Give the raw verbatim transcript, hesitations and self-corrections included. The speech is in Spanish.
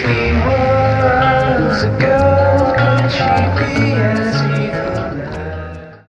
he was a girl, could she be as he